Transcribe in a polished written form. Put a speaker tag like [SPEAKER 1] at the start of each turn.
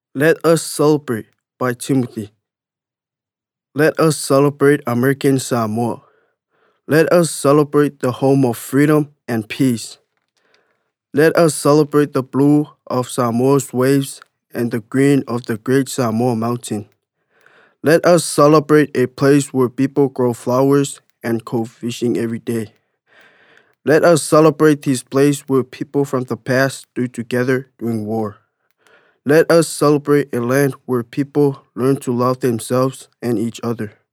[SPEAKER 1] Let Us Celebrate by Timothy. Let us celebrate American Samoa. Let us celebrate the home of freedom and peace. Let us celebrate the blue of Samoa's waves and the green of the great Samoa mountain. Let us celebrate a place where people grow flowers and go fishing every day. Let us celebrate this place where people from the past stood together during war. Let us celebrate a land where people learn to love themselves and each other.